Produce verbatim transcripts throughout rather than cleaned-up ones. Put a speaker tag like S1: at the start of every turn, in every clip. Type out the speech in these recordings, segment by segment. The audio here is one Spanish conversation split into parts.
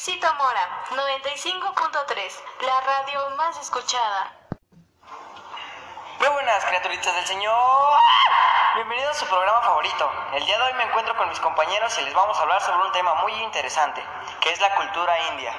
S1: Luisito Mora, noventa y cinco punto tres, la radio más escuchada.
S2: Muy buenas, criaturitas del Señor. Bienvenidos a su programa favorito. El día de hoy me encuentro con mis compañeros y les vamos a hablar sobre un tema muy interesante, que es la cultura india.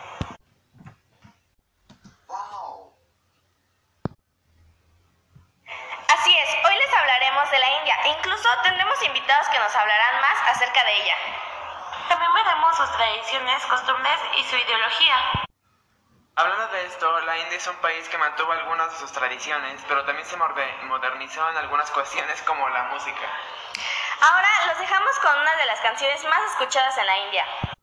S3: Así es, hoy les hablaremos de la India e incluso tendremos invitados que nos hablarán más acerca de ella.
S1: También veremos sus tradiciones, costumbres y su ideología.
S4: Hablando de esto, la India es un país que mantuvo algunas de sus tradiciones, pero también se modernizó en algunas cuestiones como la música.
S3: Ahora los dejamos con una de las canciones más escuchadas en la India.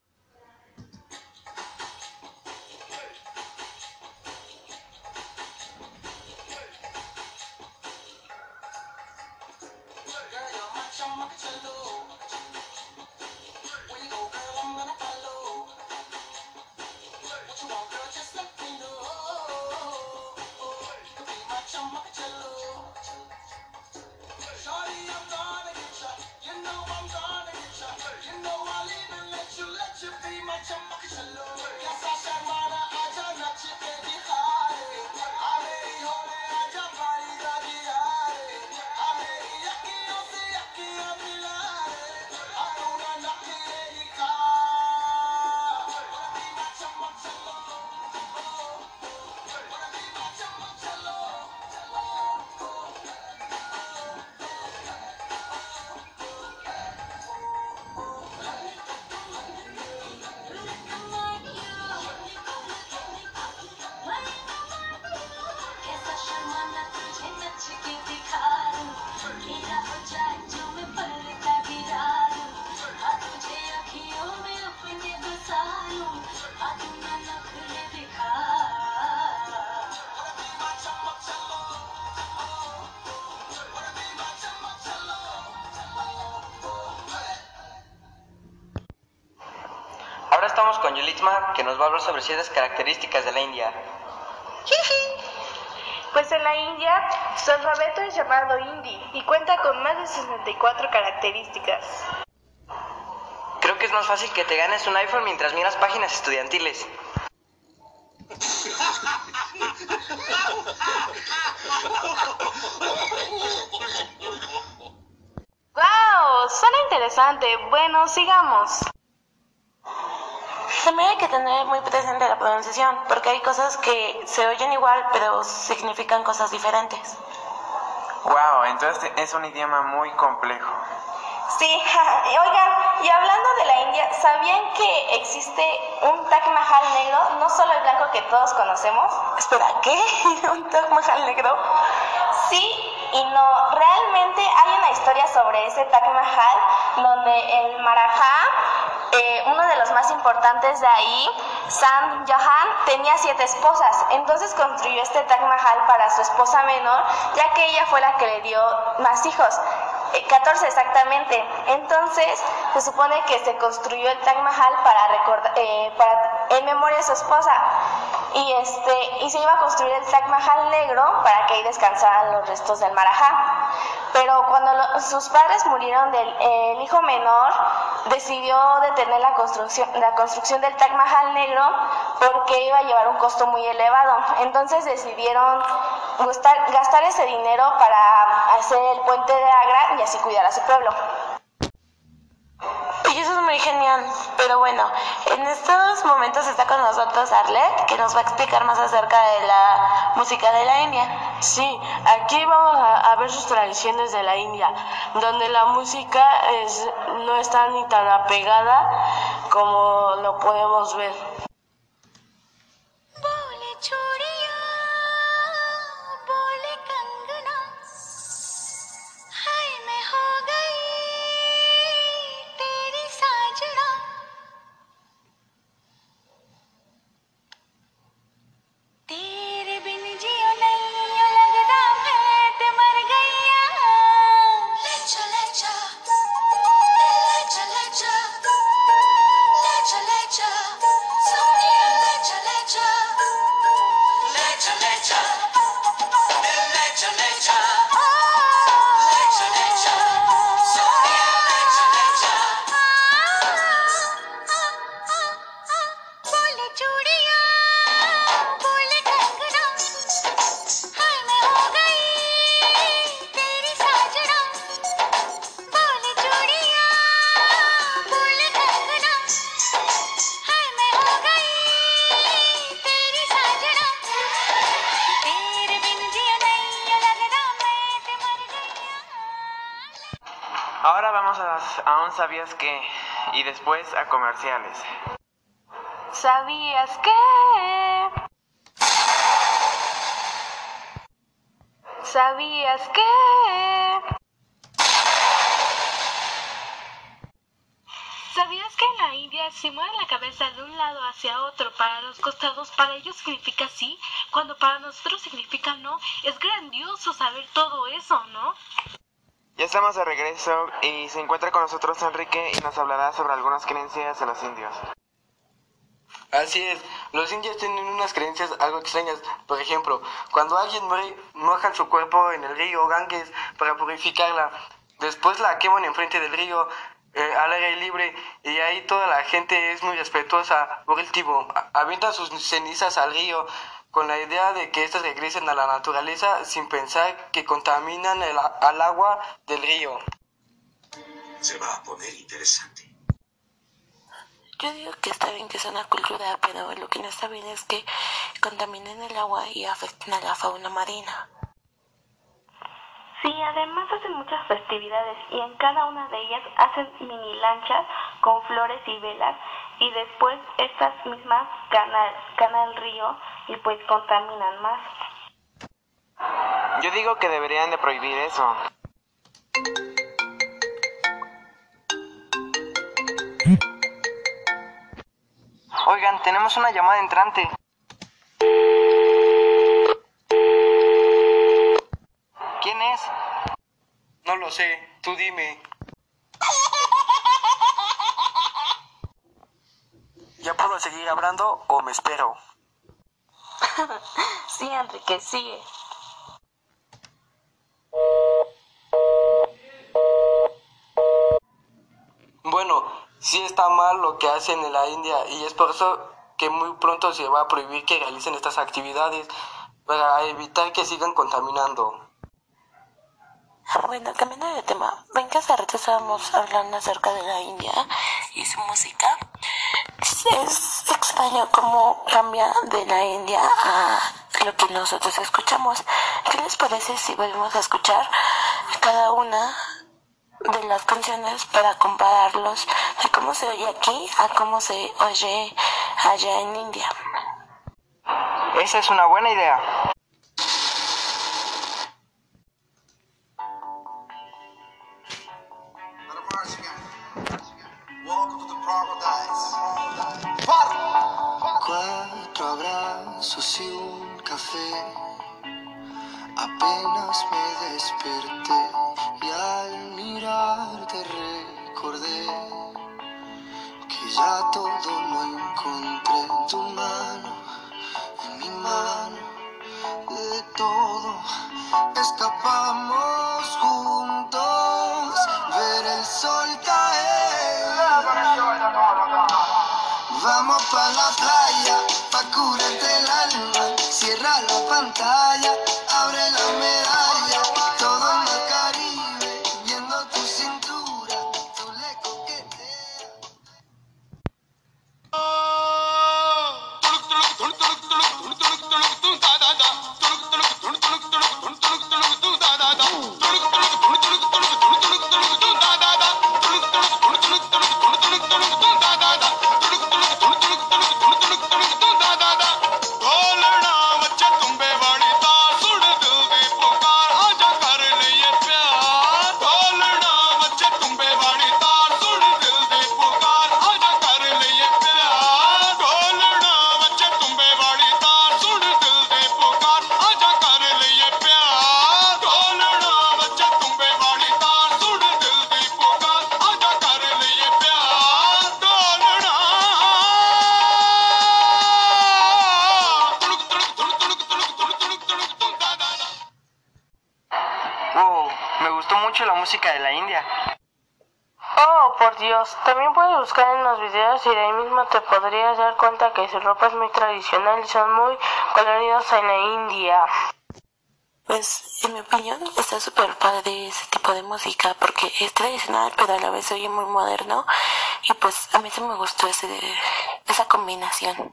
S2: Ahora estamos con Yulitma, que nos va a hablar sobre ciertas características de la India.
S1: Pues en la India, su alfabeto es llamado hindi y cuenta con más de sesenta y cuatro características.
S2: Creo que es más fácil que te ganes un iPhone mientras miras páginas estudiantiles.
S1: ¡Guau! Suena interesante. Bueno, sigamos.
S5: También hay que tener muy presente la pronunciación, porque hay cosas que se oyen igual, pero significan cosas diferentes.
S4: Wow, entonces es un idioma muy complejo.
S3: Sí, oigan, y hablando de la India, ¿sabían que existe un Taj Mahal negro, no solo el blanco que todos conocemos?
S5: Espera, ¿qué? ¿Un Taj Mahal negro?
S3: Sí y no, realmente hay una historia sobre ese Taj Mahal, donde el Maharajá, eh, uno de los más importantes de ahí, Shah Jahan, tenía siete esposas. Entonces construyó este Taj Mahal para su esposa menor, ya que ella fue la que le dio más hijos. catorce exactamente. Entonces se supone que se construyó el Taj Mahal para recordar, eh, para en memoria de su esposa, y este y se iba a construir el Taj Mahal negro para que ahí descansaran los restos del Maharajá. Pero cuando lo, sus padres murieron, del el hijo menor decidió detener la construcción la construcción del Taj Mahal negro porque iba a llevar un costo muy elevado. Entonces decidieron gastar, gastar ese dinero para hacer el puente de Agra y así cuidar a su pueblo.
S5: Y eso es muy genial, pero bueno, en estos momentos está con nosotros Arlet, que nos va a explicar más acerca de la música de la India.
S1: Sí, aquí vamos a, a ver sus tradiciones de la India, donde la música es, no está ni tan apegada como lo podemos ver.
S6: So
S4: Ahora vamos a, a un ¿sabías qué? Y después a comerciales.
S3: ¿Sabías qué? ¿Sabías qué? ¿Sabías que en la India si mueven la cabeza de un lado hacia otro para los costados, para ellos significa sí, cuando para nosotros significa no? Es grandioso saber todo eso, ¿no?
S4: Ya estamos de regreso y se encuentra con nosotros Enrique y nos hablará sobre algunas creencias de los indios.
S6: Así es, los indios tienen unas creencias algo extrañas. Por ejemplo, cuando alguien muere, mojan su cuerpo en el río Ganges para purificarla. Después la queman enfrente del río, eh, al aire libre, y ahí toda la gente es muy respetuosa. Por último, avientan sus cenizas al río con la idea de que éstas regresen a la naturaleza sin pensar que contaminan el, al agua del río.
S7: Se va a poner interesante.
S5: Yo digo que está bien que sea una cultura, pero lo que no está bien es que contaminen el agua y afecten a la fauna marina.
S3: Sí, además hacen muchas festividades y en cada una de ellas hacen mini lanchas con flores y velas y después estas mismas caen, caen al río y pues contaminan más.
S4: Yo digo que deberían de prohibir eso.
S2: Oigan, tenemos una llamada entrante. ¿Quién es?
S6: No lo sé, tú dime. ¿Ya puedo seguir hablando o me espero?
S5: Sí, Enrique, sigue.
S6: Bueno, sí está mal lo que hacen en la India y es por eso que muy pronto se va a prohibir que realicen estas actividades para evitar que sigan contaminando.
S5: Bueno, cambiando de tema, ven que hace rato estábamos hablando acerca de la India y su música. Es, es extraño cómo cambia de la India a lo que nosotros escuchamos. ¿Qué les parece si volvemos a escuchar cada una de las canciones para compararlos de cómo se oye aquí a cómo se oye allá en India?
S2: Esa es una buena idea.
S8: Cuatro abrazos y un café. Apenas me desperté y al mirarte recordé que ya todo lo encontré. Tu mano en mi mano, de todo escapamos juntos, ver el sol caer. Vamos pa' la playa, pa' curarte el alma. Cierra la pantalla, abre la medalla. Todo en el Caribe, viendo tu cintura, tú le coqueteas.
S2: Wow, me gustó mucho la música de la India.
S1: Oh, por Dios, también puedes buscar en los videos y de ahí mismo te podrías dar cuenta que su ropa es muy tradicional y son muy coloridos en la India.
S5: Pues, en mi opinión, está súper padre ese tipo de música porque es tradicional, pero a la vez se oye muy moderno. Y pues, a mí sí me gustó ese, esa combinación.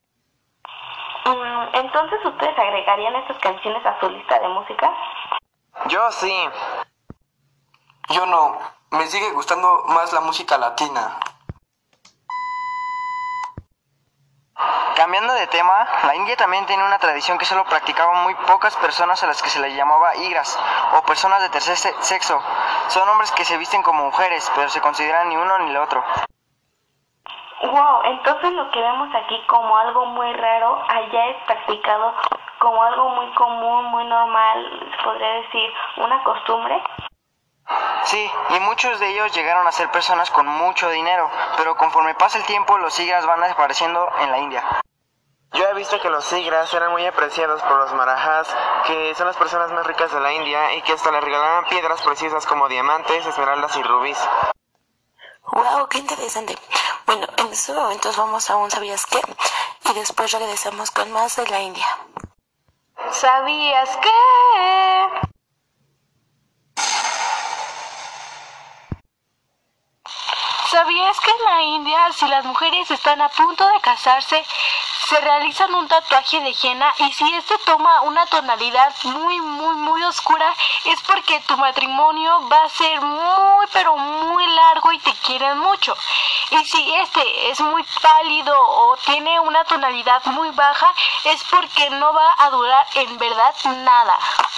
S3: Mm, Entonces, ¿ustedes agregarían estas canciones a su lista de música?
S2: Yo sí.
S6: Yo no. me sigue gustando más la música latina.
S2: Cambiando de tema, la India también tiene una tradición que solo practicaban muy pocas personas a las que se les llamaba igras, o personas de tercer sexo. Son hombres que se visten como mujeres, pero se consideran ni uno ni el otro.
S3: Wow, entonces lo que vemos aquí como algo muy raro, allá es practicado como algo muy común, muy normal, se podría decir, una costumbre.
S2: Sí, y muchos de ellos llegaron a ser personas con mucho dinero, pero conforme pasa el tiempo los igras van desapareciendo en la India.
S4: Yo he visto que los igras eran muy apreciados por los marajás, que son las personas más ricas de la India y que hasta les regalaban piedras preciosas como diamantes, esmeraldas y rubíes.
S5: Wow, qué interesante. Bueno, en estos momentos vamos a un ¿sabías qué? Y después regresamos con más de la India.
S1: ¿Sabías qué? ¿Sabías que en la India, si las mujeres están a punto de casarse, se realizan un tatuaje de henna y si este toma una tonalidad muy, muy, muy oscura, es porque tu matrimonio va a ser muy, pero muy largo y te quieren mucho? Y si este es muy pálido o tiene una tonalidad muy baja, es porque no va a durar en verdad nada.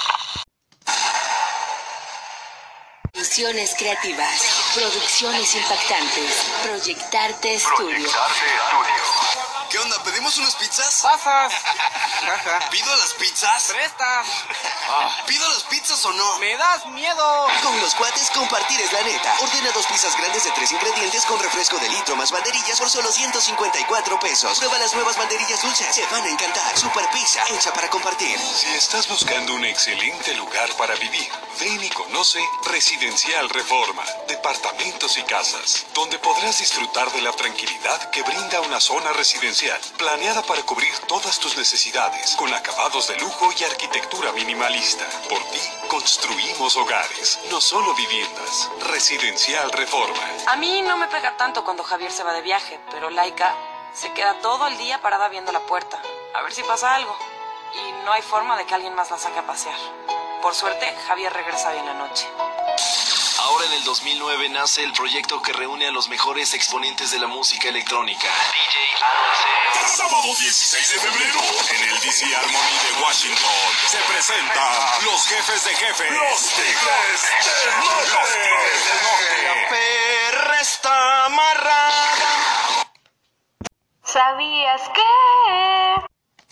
S9: Soluciones creativas, producciones impactantes, Proyectarte Estudio.
S8: ¿Qué onda? ¿Pedimos unas pizzas?
S6: ¡Pasas!
S8: ¿Pido las pizzas?
S6: ¡Prestas!
S8: ¿Pido las pizzas o no?
S6: ¡Me das miedo!
S8: Con los cuates, compartir es la neta. Ordena dos pizzas grandes de tres ingredientes con refresco de litro más banderillas por solo ciento cincuenta y cuatro pesos. Prueba las nuevas banderillas dulces. Te van a encantar. Super pizza, hecha para compartir.
S7: Si estás buscando un excelente lugar para vivir, ven y conoce Residencial Reforma, departamentos y casas, donde podrás disfrutar de la tranquilidad que brinda una zona residencial, planeada para cubrir todas tus necesidades, con acabados de lujo y arquitectura minimalista. Por ti, construimos hogares, no solo viviendas. Residencial Reforma.
S10: A mí no me pega tanto cuando Javier se va de viaje, pero Laika se queda todo el día parada viendo la puerta, a ver si pasa algo, y no hay forma de que alguien más la saque a pasear. Por suerte, Javier regresa hoy en la noche.
S11: Ahora en el dos mil nueve nace el proyecto que reúne a los mejores exponentes de la música electrónica. D J Aaron C.
S7: Sábado dieciséis de febrero, en el D C Harmony de Washington, se presentan los jefes de jefes. Los Tigres del Norte. Los Tigres del Norte.
S8: La perra está amarrada.
S1: ¿Sabías qué?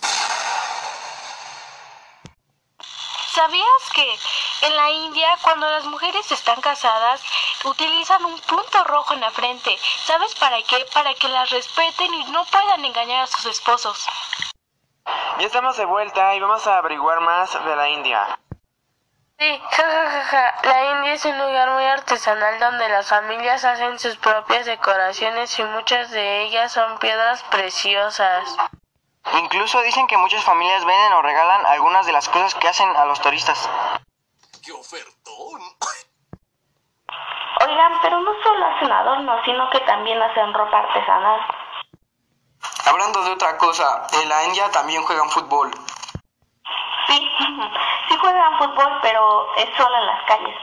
S1: ¿Sabías que en la India, cuando las mujeres están casadas, utilizan un punto rojo en la frente? ¿Sabes para qué? Para que las respeten y no puedan engañar a sus esposos.
S4: Ya estamos de vuelta y vamos a averiguar más de la India.
S1: Sí, jajajaja. La India es un lugar muy artesanal donde las familias hacen sus propias decoraciones y muchas de ellas son piedras preciosas.
S2: Incluso dicen que muchas familias venden o regalan algunas de las cosas que hacen a los turistas.
S8: ¡Qué ofertón!
S3: Oigan, pero no solo hacen adornos, sino que también hacen ropa artesanal.
S6: Hablando de otra cosa, en la India también juegan fútbol.
S3: Sí, sí juegan fútbol, pero es solo en las calles.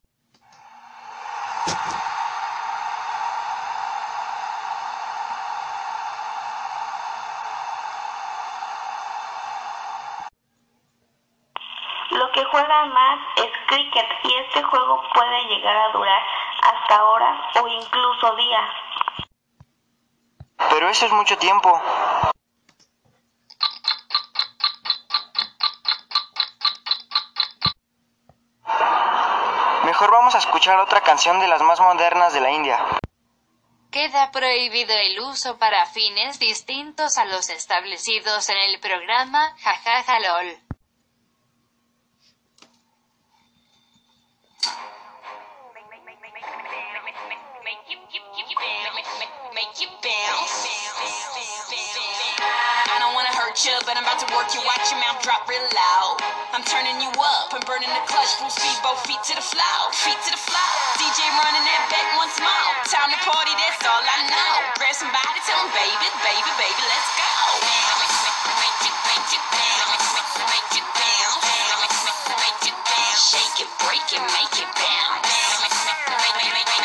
S3: Lo que juegan más es cricket y este juego puede llegar a durar hasta horas o incluso días.
S2: Pero eso es mucho tiempo. Mejor vamos a escuchar otra canción de las más modernas de la India.
S12: Queda prohibido el uso para fines distintos a los establecidos en el programa Jajaja LOL.
S10: I don't wanna hurt you, but I'm about to work you. Watch your mouth drop real loud. I'm turning you up and burning the clutch. Full speed, both feet to the floor, feet to the floor. D J running that back once more. Time to party, that's all I know. Grab somebody, tell them, baby, baby, baby, let's go. Make it, make it bounce, make it bounce, make it bounce. Shake it, break it, make it bounce.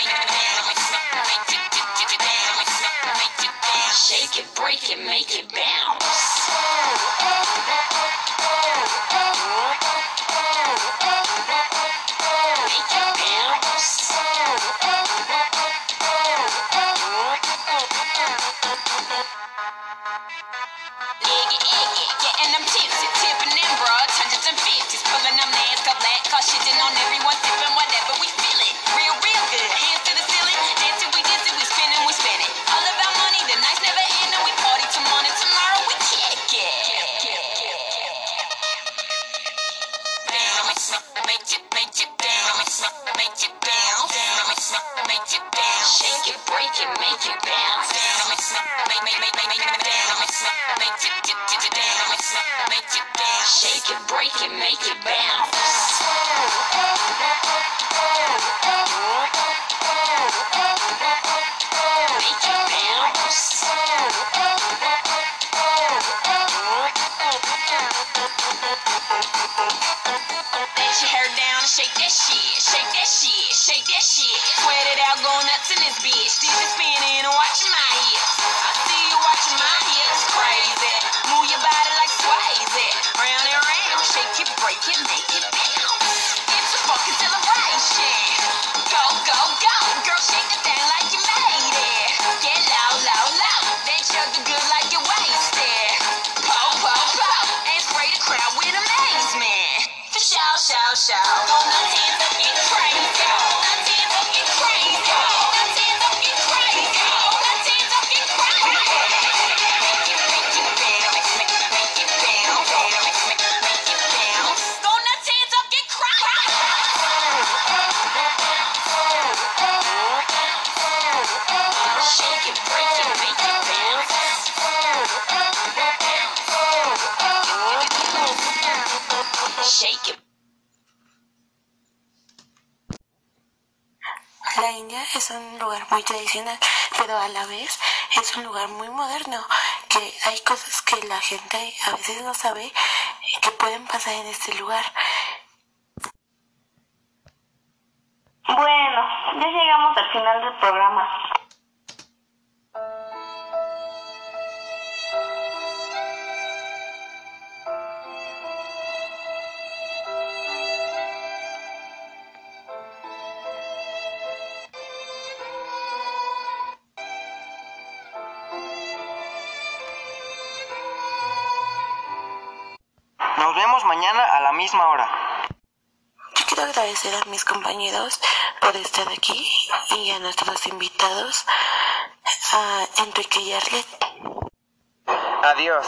S10: break it, make it bounce. Make it bounce. Yeah, yeah, yeah, yeah, getting them tipsy, tipping them broads, hundreds and fifties, pulling them nasty black, cause shitting on everyone, sipping whatever we feeling. Real, real good, hands to the ceiling, dancing, we dancing, we spinning, we spinning. All about money, the nights never end, and we party till morning, tomorrow we kick it. Make it, make it bounce, make it bounce, make it bounce, shake it, break it, make it bounce, make, make, make, make, make it bounce, make it, get, get it bounce, make it bounce, shake it, break it, make it bounce. Make it bounce. Let your hair down and shake that shit, shake that shit, shake that shit. Sweat it out, go nuts in this bitch. Did you spinning and watching my hips? I see you watching my hips, crazy. Move your body like Swayze. Round and round, shake it, break it, make it bounce. It's a fucking celebration. Go, go, go, girl, shake the thing like you made it. Get low, low, low. Then chug the good like you wasted. Po, po, po, and spray the crowd with amazement. For show, show, show. Go nuts, hands up, get crazy. Go nuts, hands up, get crazy. Go nuts, hands up, get crazy. Go nuts, hands up, get crazy. Make it, make it bounce, make it, make it bounce, make, make, make it bounce. Go nuts, hands up, get crazy. Shake it, break it, make it bounce. Shake it.
S5: La India es un lugar muy tradicional, pero a la vez es un lugar muy moderno, que hay cosas que la gente a veces no sabe que pueden pasar en este lugar.
S3: Bueno, ya llegamos al final del programa.
S2: Nos vemos mañana a la misma hora.
S5: Yo quiero agradecer a mis compañeros por estar aquí y a nuestros invitados, a Enrique y Arlet.
S4: Adiós.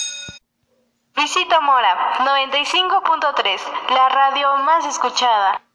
S1: Luisito Mora, noventa y cinco punto tres, la radio más escuchada.